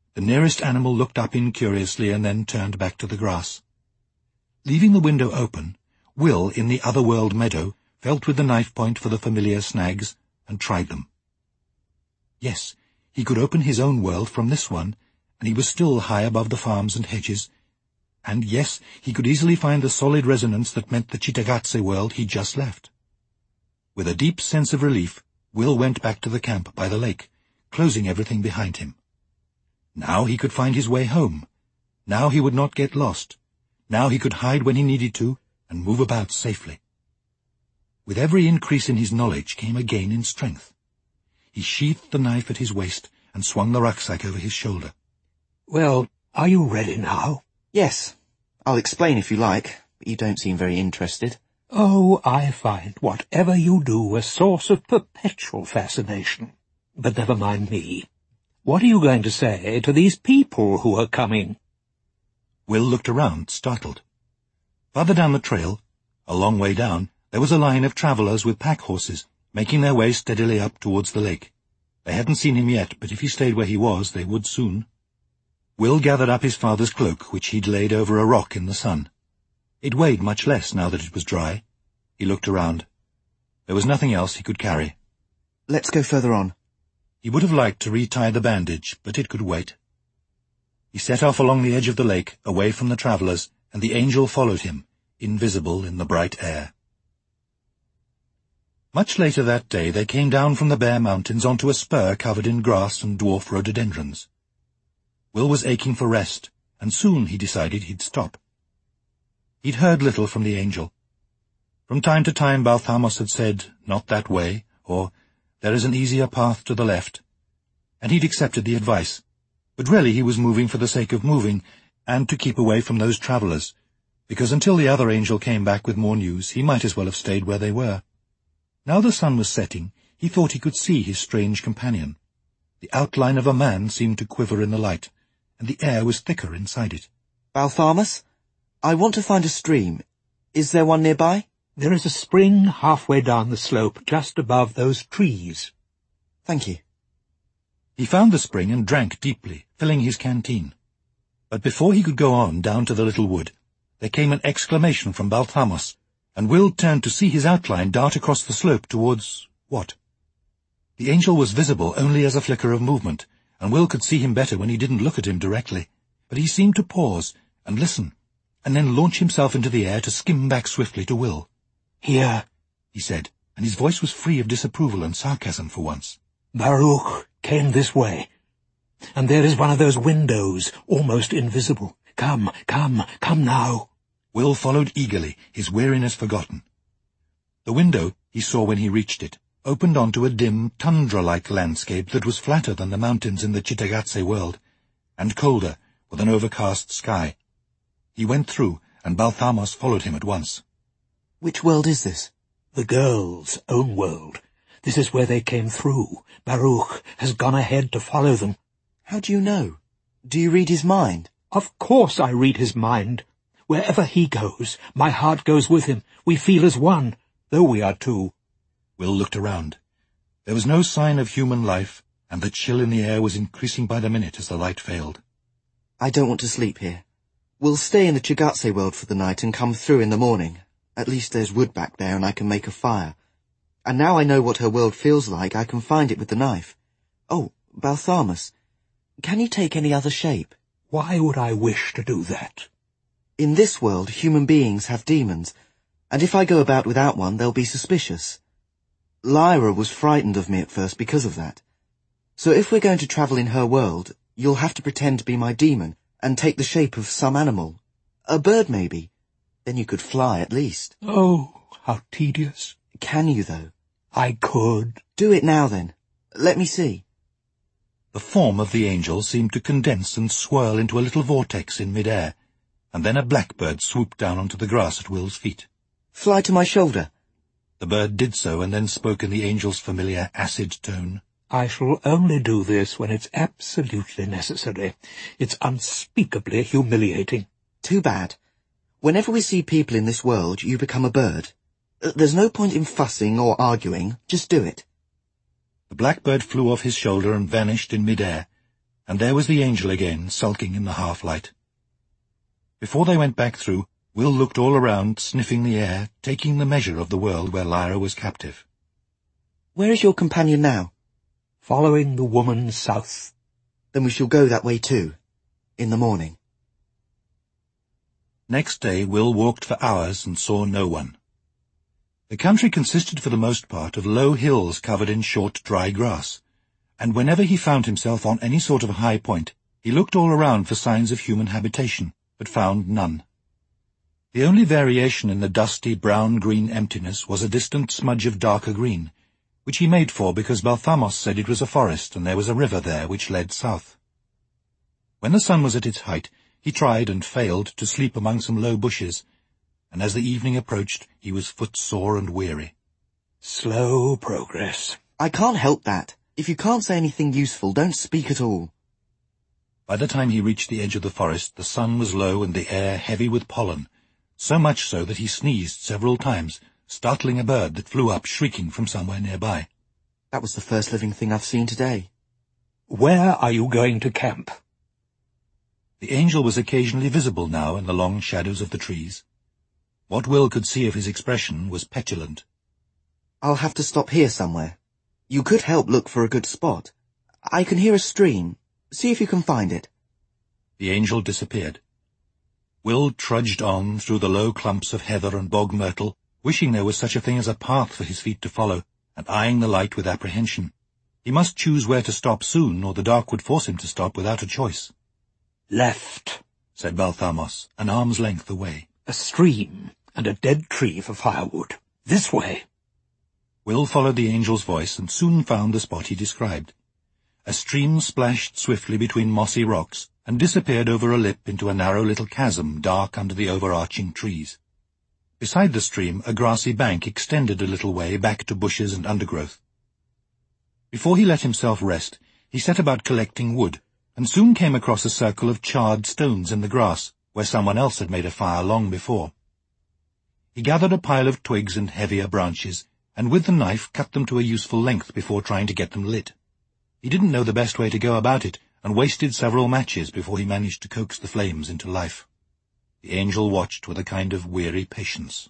The nearest animal looked up incuriously and then turned back to the grass. Leaving the window open, Will, in the other-world meadow, felt with the knife point for the familiar snags and tried them. Yes, he could open his own world from this one, and he was still high above the farms and hedges, and yes, he could easily find the solid resonance that meant the Cittàgazze world he'd just left. With a deep sense of relief, Will went back to the camp by the lake, closing everything behind him. Now he could find his way home. Now he would not get lost. Now he could hide when he needed to, and move about safely. With every increase in his knowledge came a gain in strength. He sheathed the knife at his waist and swung the rucksack over his shoulder. Well, are you ready now? Yes. I'll explain if you like, but you don't seem very interested. Oh, I find whatever you do a source of perpetual fascination. But never mind me. What are you going to say to these people who are coming? Will looked around, startled. Farther down the trail, a long way down, there was a line of travellers with pack-horses, making their way steadily up towards the lake. They hadn't seen him yet, but if he stayed where he was, they would soon. Will gathered up his father's cloak, which he'd laid over a rock in the sun. It weighed much less now that it was dry. He looked around. There was nothing else he could carry. Let's go further on. He would have liked to retie the bandage, but it could wait. He set off along the edge of the lake, away from the travellers, and the angel followed him, invisible in the bright air. Much later that day they came down from the bare mountains onto a spur covered in grass and dwarf rhododendrons. Will was aching for rest, and soon he decided he'd stop. He'd heard little from the angel. From time to time Balthamos had said, "Not that way," or "There is an easier path to the left," and he'd accepted the advice. But really he was moving for the sake of moving, and to keep away from those travellers, because until the other angel came back with more news, he might as well have stayed where they were. Now the sun was setting, he thought he could see his strange companion. The outline of a man seemed to quiver in the light, and the air was thicker inside it. Balthamos, I want to find a stream. Is there one nearby? There is a spring halfway down the slope, just above those trees. Thank you. He found the spring and drank deeply, filling his canteen. But before he could go on down to the little wood, there came an exclamation from Balthamos, and Will turned to see his outline dart across the slope towards... what? The angel was visible only as a flicker of movement, and Will could see him better when he didn't look at him directly. But he seemed to pause and listen, and then launch himself into the air to skim back swiftly to Will. "Here," he said, and his voice was free of disapproval and sarcasm for once. "Baruch came this way, and there is one of those windows, almost invisible. Come, come, come now." Will followed eagerly, his weariness forgotten. The window, he saw when he reached it, opened onto a dim, tundra-like landscape that was flatter than the mountains in the Cittàgazze world, and colder, with an overcast sky. He went through, and Balthamos followed him at once. Which world is this? The girl's own world. This is where they came through. Baruch has gone ahead to follow them. How do you know? Do you read his mind? Of course I read his mind. Wherever he goes, my heart goes with him. We feel as one, though we are two. Will looked around. There was no sign of human life, and the chill in the air was increasing by the minute as the light failed. I don't want to sleep here. We'll stay in the Cittàgazze world for the night and come through in the morning. At least there's wood back there and I can make a fire. And now I know what her world feels like, I can find it with the knife. Oh, Balthamos, can you take any other shape? Why would I wish to do that? In this world, human beings have demons, and if I go about without one, they'll be suspicious. Lyra was frightened of me at first because of that. So if we're going to travel in her world, you'll have to pretend to be my demon and take the shape of some animal. A bird, maybe. Then you could fly, at least. Oh, how tedious. Can you, though? I could. Do it now, then. Let me see. The form of the angel seemed to condense and swirl into a little vortex in mid-air, and then a blackbird swooped down onto the grass at Will's feet. Fly to my shoulder. The bird did so, and then spoke in the angel's familiar acid tone. I shall only do this when it's absolutely necessary. It's unspeakably humiliating. Too bad. Whenever we see people in this world, you become a bird. There's no point in fussing or arguing. Just do it. The blackbird flew off his shoulder and vanished in mid-air, and there was the angel again, sulking in the half-light. Before they went back through, Will looked all around, sniffing the air, taking the measure of the world where Lyra was captive. Where is your companion now? Following the woman south. Then we shall go that way too, in the morning. Next day Will walked for hours and saw no one. The country consisted for the most part of low hills covered in short dry grass, and whenever he found himself on any sort of high point, he looked all around for signs of human habitation, but found none. The only variation in the dusty brown-green emptiness was a distant smudge of darker green, which he made for because Balthamos said it was a forest and there was a river there which led south. When the sun was at its height, he tried and failed to sleep among some low bushes, and as the evening approached, he was footsore and weary. Slow progress. I can't help that. If you can't say anything useful, don't speak at all. By the time he reached the edge of the forest, the sun was low and the air heavy with pollen, so much so that he sneezed several times, startling a bird that flew up shrieking from somewhere nearby. That was the first living thing I've seen today. Where are you going to camp? The angel was occasionally visible now in the long shadows of the trees. What Will could see of his expression was petulant. I'll have to stop here somewhere. You could help look for a good spot. I can hear a stream. See if you can find it. The angel disappeared. Will trudged on through the low clumps of heather and bog myrtle, wishing there was such a thing as a path for his feet to follow, and eyeing the light with apprehension. He must choose where to stop soon, or the dark would force him to stop without a choice. Left, said Balthamos, an arm's length away. A stream and a dead tree for firewood. This way. Will followed the angel's voice and soon found the spot he described. A stream splashed swiftly between mossy rocks and disappeared over a lip into a narrow little chasm dark under the overarching trees. Beside the stream, a grassy bank extended a little way back to bushes and undergrowth. Before he let himself rest, he set about collecting wood, and soon came across a circle of charred stones in the grass, where someone else had made a fire long before. He gathered a pile of twigs and heavier branches, and with the knife cut them to a useful length before trying to get them lit. He didn't know the best way to go about it, and wasted several matches before he managed to coax the flames into life. The angel watched with a kind of weary patience.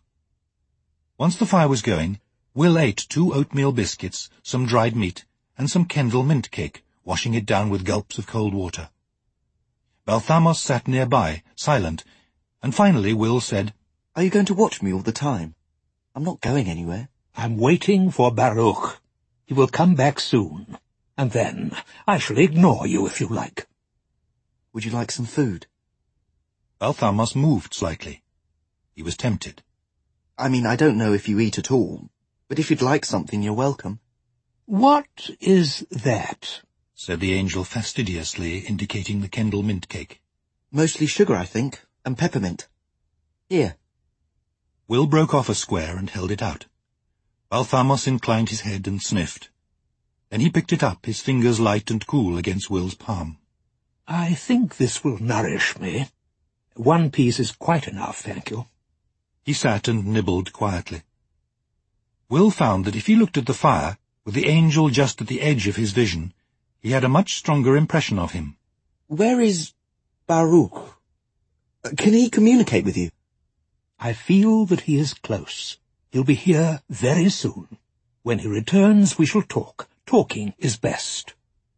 Once the fire was going, Will ate two oatmeal biscuits, some dried meat, and some Kendal mint cake, washing it down with gulps of cold water. Balthamos sat nearby, silent, and finally Will said, Are you going to watch me all the time? I'm not going anywhere. I'm waiting for Baruch. He will come back soon, and then I shall ignore you if you like. Would you like some food? Balthamos moved slightly. He was tempted. I mean, I don't know if you eat at all, but if you'd like something, you're welcome. What is that? Said the angel fastidiously, indicating the Kendal mint cake. Mostly sugar, I think, and peppermint. Here. Will broke off a square and held it out. Balthamos inclined his head and sniffed. Then he picked it up, his fingers light and cool against Will's palm. I think this will nourish me. One piece is quite enough, thank you. He sat and nibbled quietly. Will found that if he looked at the fire, with the angel just at the edge of his vision, he had a much stronger impression of him. Where is Baruch? Can he communicate with you? I feel that he is close. He'll be here very soon. When he returns, we shall talk. Talking is best.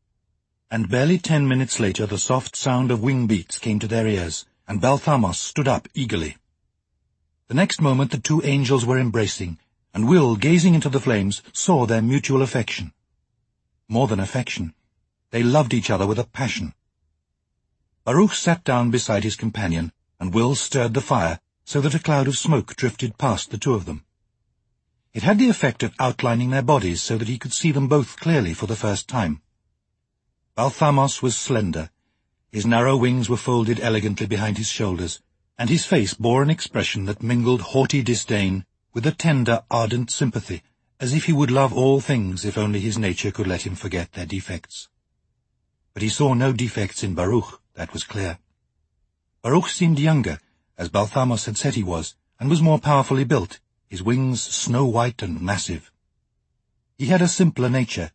And barely ten minutes later the soft sound of wing beats came to their ears, and Balthamos stood up eagerly. The next moment the two angels were embracing, and Will, gazing into the flames, saw their mutual affection. More than affection. They loved each other with a passion. Baruch sat down beside his companion, and Will stirred the fire, so that a cloud of smoke drifted past the two of them. It had the effect of outlining their bodies so that he could see them both clearly for the first time. Balthamos was slender. His narrow wings were folded elegantly behind his shoulders, and his face bore an expression that mingled haughty disdain with a tender, ardent sympathy, as if he would love all things if only his nature could let him forget their defects. But he saw no defects in Baruch, that was clear. Baruch seemed younger, as Balthamos had said he was, and was more powerfully built, his wings snow-white and massive. He had a simpler nature.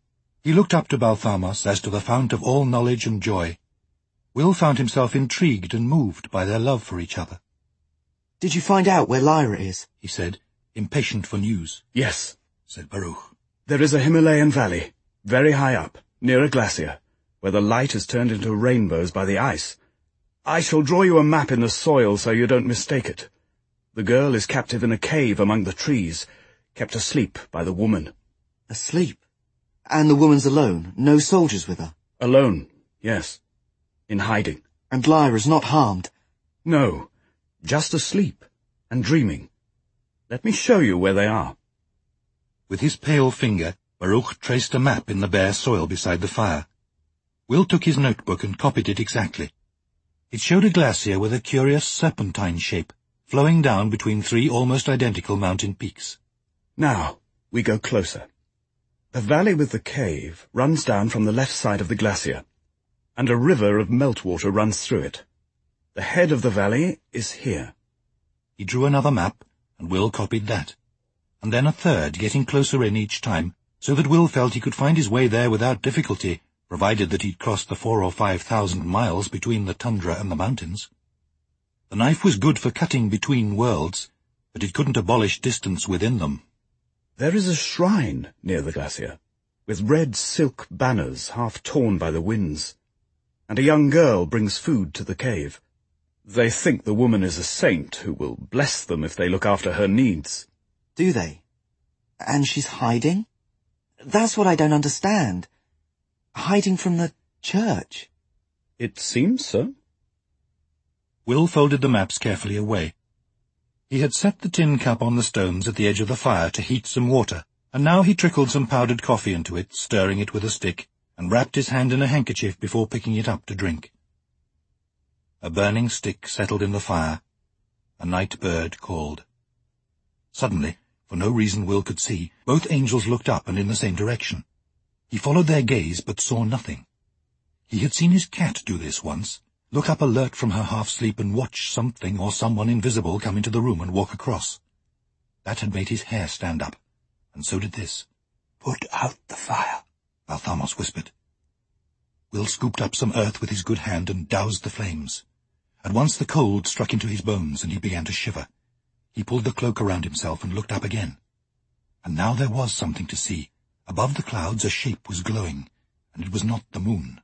He looked up to Balthamos as to the fount of all knowledge and joy. Will found himself intrigued and moved by their love for each other. "Did you find out where Lyra is?" he said, impatient for news. "Yes," said Baruch. "There is a Himalayan valley, very high up, near a glacier, where the light is turned into rainbows by the ice. I shall draw you a map in the soil so you don't mistake it. The girl is captive in a cave among the trees, kept asleep by the woman." "Asleep? And the woman's alone? No soldiers with her?" "Alone, yes. In hiding." "And Lyra's not harmed?" "No, just asleep and dreaming. Let me show you where they are." With his pale finger, Baruch traced a map in the bare soil beside the fire. Will took his notebook and copied it exactly. It showed a glacier with a curious serpentine shape, flowing down between three almost identical mountain peaks. "Now, we go closer. The valley with the cave runs down from the left side of the glacier, and a river of meltwater runs through it. The head of the valley is here." He drew another map, and Will copied that, and then a third, getting closer in each time, so that Will felt he could find his way there without difficulty, provided that he'd crossed the four or five thousand miles between the tundra and the mountains. The knife was good for cutting between worlds, but it couldn't abolish distance within them. "There is a shrine near the glacier, with red silk banners half torn by the winds, and a young girl brings food to the cave. They think the woman is a saint who will bless them if they look after her needs." "Do they? And she's hiding? That's what I don't understand. Hiding from the church." "It seems so." Will folded the maps carefully away. He had set the tin cup on the stones at the edge of the fire to heat some water, and now he trickled some powdered coffee into it, stirring it with a stick, and wrapped his hand in a handkerchief before picking it up to drink. A burning stick settled in the fire. A night bird called. Suddenly, for no reason Will could see, both angels looked up and in the same direction. He followed their gaze, but saw nothing. He had seen his cat do this once, look up alert from her half-sleep and watch something or someone invisible come into the room and walk across. That had made his hair stand up, and so did this. "Put out the fire," Balthamos whispered. Will scooped up some earth with his good hand and doused the flames. At once the cold struck into his bones, and he began to shiver. He pulled the cloak around himself and looked up again. And now there was something to see. Above the clouds a shape was glowing, and it was not the moon.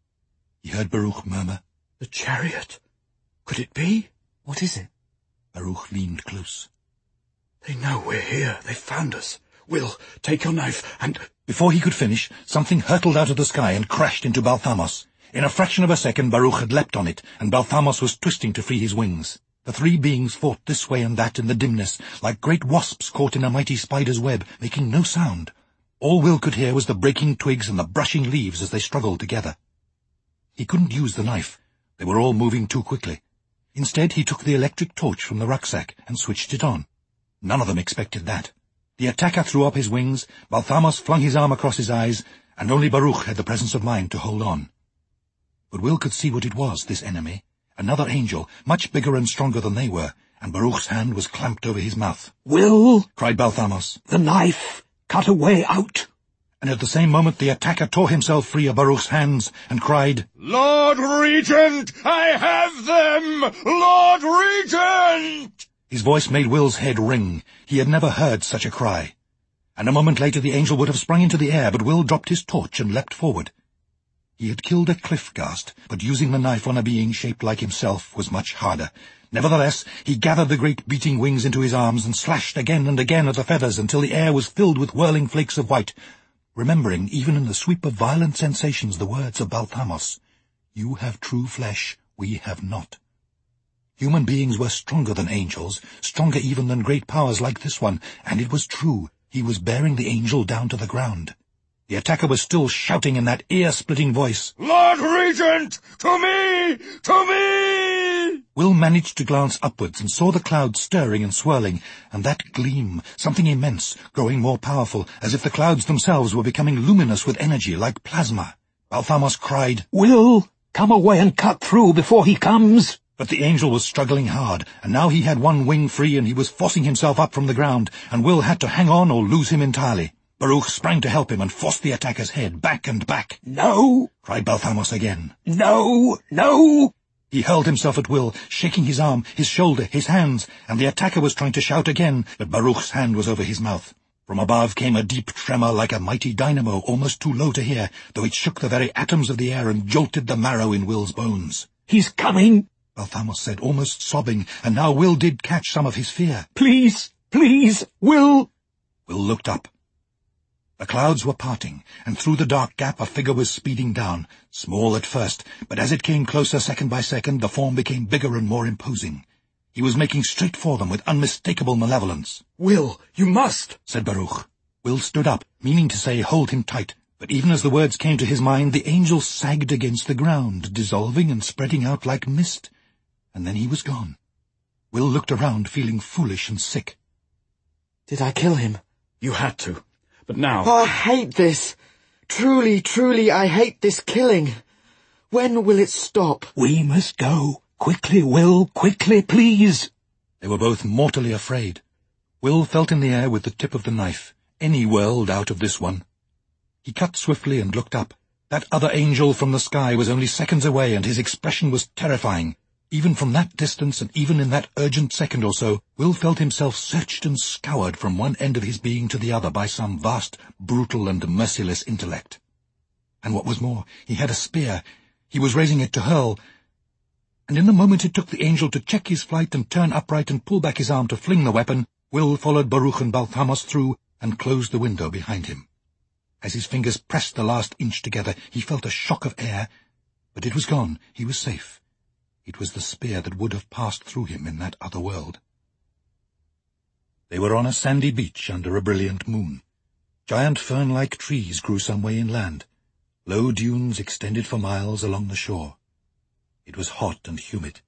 He heard Baruch murmur, "The chariot? Could it be?" "What is it?" Baruch leaned close. "They know we're here. They found us. Will, take your knife and—" Before he could finish, something hurtled out of the sky and crashed into Balthamos. In a fraction of a second Baruch had leapt on it, and Balthamos was twisting to free his wings. The three beings fought this way and that in the dimness, like great wasps caught in a mighty spider's web, making no sound. All Will could hear was the breaking twigs and the brushing leaves as they struggled together. He couldn't use the knife. They were all moving too quickly. Instead, he took the electric torch from the rucksack and switched it on. None of them expected that. The attacker threw up his wings, Balthamos flung his arm across his eyes, and only Baruch had the presence of mind to hold on. But Will could see what it was, this enemy. Another angel, much bigger and stronger than they were, and Baruch's hand was clamped over his mouth. "Will!" cried Balthamos. "The knife! Cut a way out!" And at the same moment the attacker tore himself free of Baruch's hands and cried, "Lord Regent, I have them! Lord Regent!" His voice made Will's head ring. He had never heard such a cry. And a moment later the angel would have sprung into the air, but Will dropped his torch and leapt forward. He had killed a cliff ghast, but using the knife on a being shaped like himself was much harder. Nevertheless, he gathered the great beating wings into his arms and slashed again and again at the feathers until the air was filled with whirling flakes of white, remembering, even in the sweep of violent sensations, the words of Balthamos, "You have true flesh, we have not." Human beings were stronger than angels, stronger even than great powers like this one, and it was true. He was bearing the angel down to the ground. The attacker was still shouting in that ear-splitting voice, "Lord Regent! To me! To me!" Will managed to glance upwards and saw the clouds stirring and swirling, and that gleam, something immense, growing more powerful, as if the clouds themselves were becoming luminous with energy, like plasma. Balthamos cried, "Will, come away and cut through before he comes!" But the angel was struggling hard, and now he had one wing free and he was forcing himself up from the ground, and Will had to hang on or lose him entirely. Baruch sprang to help him and forced the attacker's head back and back. "No!" cried Balthamos again. "No! No!" He hurled himself at Will, shaking his arm, his shoulder, his hands, and the attacker was trying to shout again, but Baruch's hand was over his mouth. From above came a deep tremor like a mighty dynamo, almost too low to hear, though it shook the very atoms of the air and jolted the marrow in Will's bones. "He's coming," Balthamos said, almost sobbing, and now Will did catch some of his fear. "Please, please, Will!" Will looked up. The clouds were parting, and through the dark gap a figure was speeding down, small at first, but as it came closer second by second, the form became bigger and more imposing. He was making straight for them with unmistakable malevolence. "Will, you must!" said Baruch. Will stood up, meaning to say, hold him tight, but even as the words came to his mind, the angel sagged against the ground, dissolving and spreading out like mist, and then he was gone. Will looked around, feeling foolish and sick. Did I kill him? You had to. But now... Oh, I hate this. Truly, truly, I hate this killing. When will it stop? "We must go. Quickly, Will, quickly, please." They were both mortally afraid. Will felt in the air with the tip of the knife. Any world out of this one. He cut swiftly and looked up. That other angel from the sky was only seconds away, and his expression was terrifying. Even from that distance, and even in that urgent second or so, Will felt himself searched and scoured from one end of his being to the other by some vast, brutal and merciless intellect. And what was more, he had a spear. He was raising it to hurl, and in the moment it took the angel to check his flight and turn upright and pull back his arm to fling the weapon, Will followed Baruch and Balthamos through and closed the window behind him. As his fingers pressed the last inch together, he felt a shock of air, but it was gone. He was safe. It was the spear that would have passed through him in that other world. They were on a sandy beach under a brilliant moon. Giant fern-like trees grew some way inland. Low dunes extended for miles along the shore. It was hot and humid.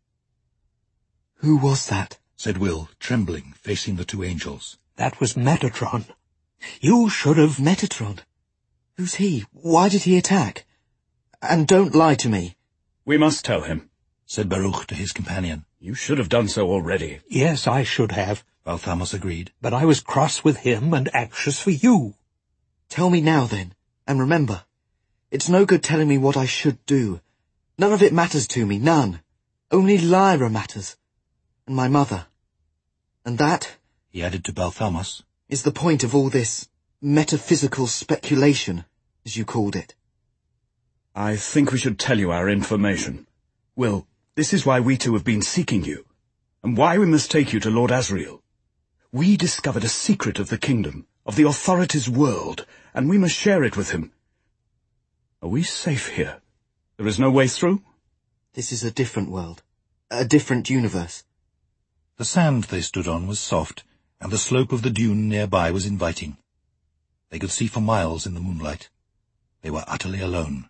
Who was that? said Will, trembling, facing the two angels. "That was Metatron. You should have..." Metatron? Who's he? Why did he attack? And don't lie to me. "We must tell him," said Baruch to his companion. "You should have done so already." "Yes, I should have," Balthamos agreed. "but I was cross with him and anxious for you." Tell me now, then, and remember, it's no good telling me what I should do. None of it matters to me, none. Only Lyra matters, and my mother. And that, he added to Balthamos, is the point of all this metaphysical speculation, as you called it. "I think we should tell you our information. Will, this is why we two have been seeking you, and why we must take you to Lord Asriel. We discovered a secret of the kingdom, of the authority's world, and we must share it with him. Are we safe here? There is no way through?" This is a different world, a different universe. The sand they stood on was soft, and the slope of the dune nearby was inviting. They could see for miles in the moonlight. They were utterly alone.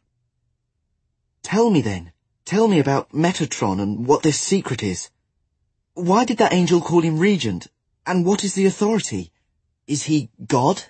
Tell me then. Tell me about Metatron and what this secret is. Why did that angel call him regent? And what is the authority? Is he God?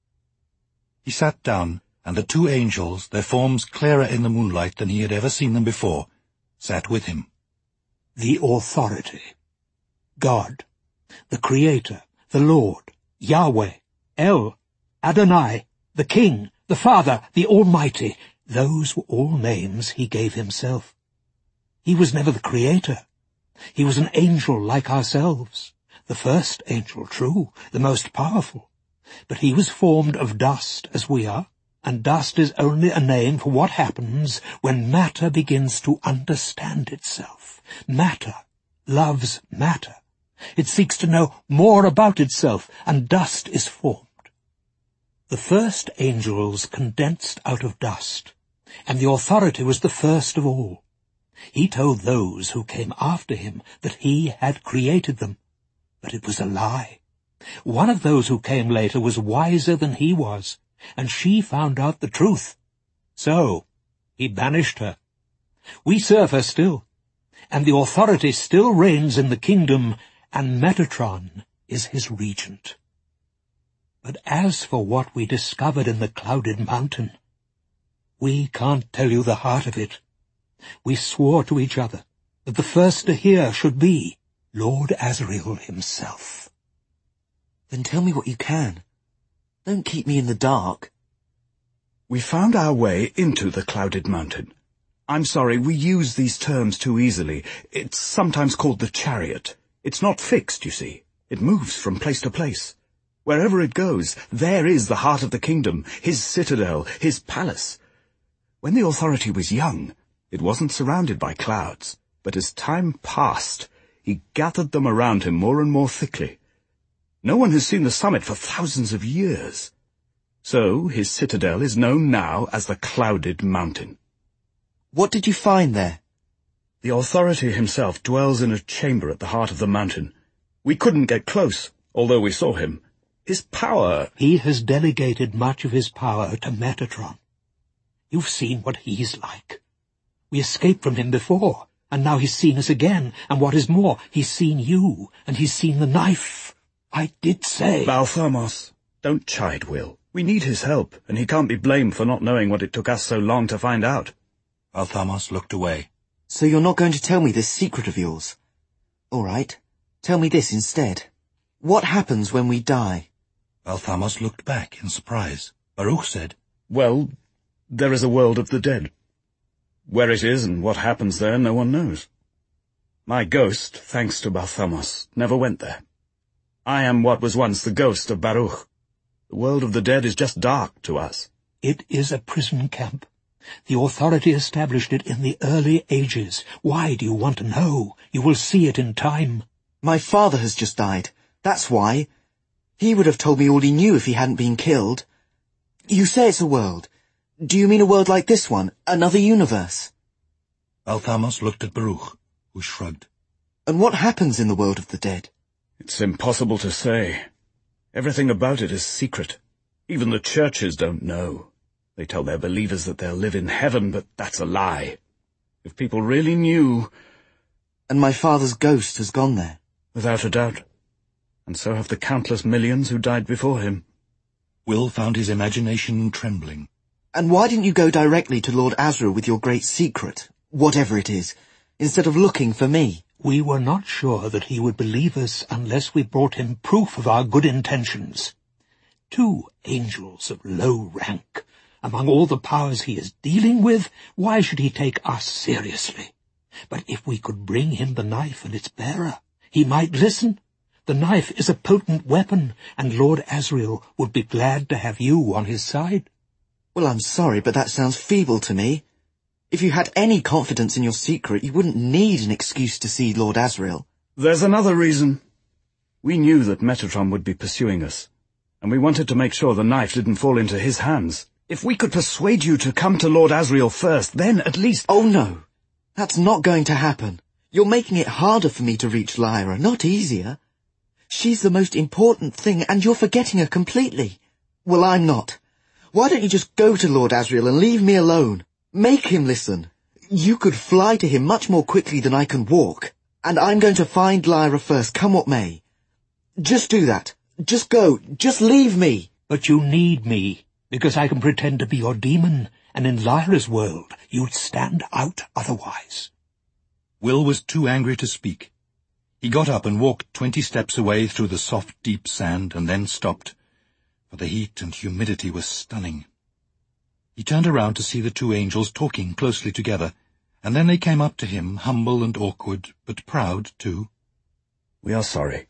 He sat down, and the two angels, their forms clearer in the moonlight than he had ever seen them before, sat with him. "The authority. God, the Creator, the Lord, Yahweh, El, Adonai, the King, the Father, the Almighty, those were all names he gave himself. He was never the Creator. He was an angel like ourselves, the first angel, true, the most powerful. But he was formed of dust as we are, and dust is only a name for what happens when matter begins to understand itself. Matter loves matter. It seeks to know more about itself, and dust is formed. The first angels condensed out of dust, and the authority was the first of all. He told those who came after him that he had created them, but it was a lie. One of those who came later was wiser than he was, and she found out the truth. So he banished her. We serve her still, and the authority still reigns in the kingdom, and Metatron is his regent. But as for what we discovered in the clouded mountain, we can't tell you the heart of it. We swore to each other that the first to hear should be Lord Asriel himself." Then tell me what you can. Don't keep me in the dark. We found our way into the clouded mountain. I'm sorry, we use these terms too easily. It's sometimes called the chariot. It's not fixed, you see. It moves from place to place. Wherever it goes, there is the heart of the kingdom, his citadel, his palace. When the authority was young, it wasn't surrounded by clouds, but as time passed, he gathered them around him more and more thickly. No one has seen the summit for thousands of years. So his citadel is known now as the Clouded Mountain. What did you find there? The authority himself dwells in a chamber at the heart of the mountain. We couldn't get close, although we saw him. His power... He has delegated much of his power to Metatron. You've seen what he's like. We escaped from him before, and now he's seen us again, and what is more, he's seen you, and he's seen the knife. I did say... Balthamos, don't chide Will. We need his help, and he can't be blamed for not knowing what it took us so long to find out. Balthamos looked away. So you're not going to tell me this secret of yours? All right, tell me this instead. What happens when we die? Balthamos looked back in surprise. Baruch said, Well, there is a world of the dead. Where it is and what happens there, no one knows. My ghost, thanks to Balthamos, never went there. I am what was once the ghost of Baruch. The world of the dead is just dark to us. It is a prison camp. The authority established it in the early ages. Why do you want to know? You will see it in time. My father has just died. That's why. He would have told me all he knew if he hadn't been killed. You say it's a world. Do you mean a world like this one? Another universe? Balthamos looked at Baruch, who shrugged. And what happens in the world of the dead? It's impossible to say. Everything about it is secret. Even the churches don't know. They tell their believers that they'll live in heaven, but that's a lie. If people really knew... And my father's ghost has gone there? Without a doubt. And so have the countless millions who died before him. Will found his imagination trembling. And why didn't you go directly to Lord Asriel with your great secret, whatever it is, instead of looking for me? We were not sure that he would believe us unless we brought him proof of our good intentions. Two angels of low rank. Among all the powers he is dealing with, why should he take us seriously? But if we could bring him the knife and its bearer, he might listen. The knife is a potent weapon, and Lord Asriel would be glad to have you on his side. Well, I'm sorry, but that sounds feeble to me. If you had any confidence in your secret, you wouldn't need an excuse to see Lord Asriel. There's another reason. We knew that Metatron would be pursuing us, and we wanted to make sure the knife didn't fall into his hands. If we could persuade you to come to Lord Asriel first, then at least... Oh, no. That's not going to happen. You're making it harder for me to reach Lyra, not easier. She's the most important thing, and you're forgetting her completely. Well, I'm not. Why don't you just go to Lord Asriel and leave me alone? Make him listen. You could fly to him much more quickly than I can walk. And I'm going to find Lyra first, come what may. Just do that. Just go. Just leave me. But you need me, because I can pretend to be your demon, and in Lyra's world you'd stand out otherwise. Will was too angry to speak. He got up and walked twenty steps away through the soft, deep sand, and then stopped, for the heat and humidity were stunning. He turned around to see the two angels talking closely together, and then they came up to him, humble and awkward, but proud too. We are sorry.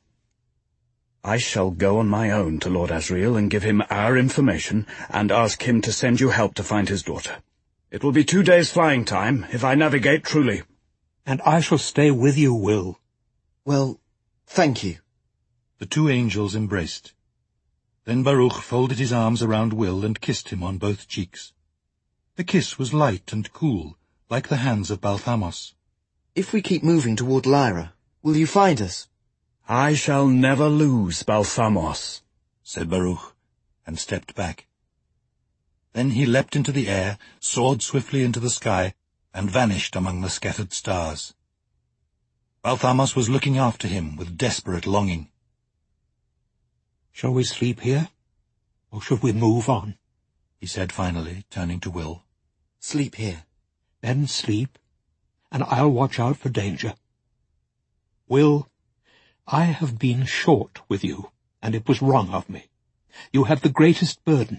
I shall go on my own to Lord Asriel and give him our information, and ask him to send you help to find his daughter. It will be two days' flying time, if I navigate truly. And I shall stay with you, Will. Well, thank you. The two angels embraced. Then Baruch folded his arms around Will and kissed him on both cheeks. The kiss was light and cool, like the hands of Balthamos. If we keep moving toward Lyra, will you find us? I shall never lose Balthamos, said Baruch, and stepped back. Then he leapt into the air, soared swiftly into the sky, and vanished among the scattered stars. Balthamos was looking after him with desperate longing. Shall we sleep here, or should we move on? He said finally, turning to Will. Sleep here. Then sleep, and I'll watch out for danger. Will, I have been short with you, and it was wrong of me. You have the greatest burden.